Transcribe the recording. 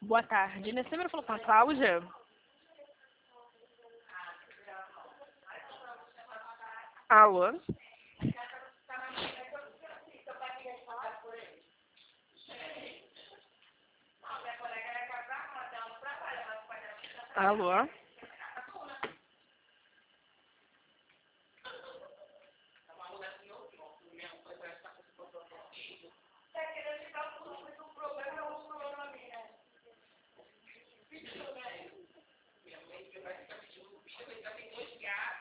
Boa tarde. Nesse número falou com a Cláudia? Alô? Alô?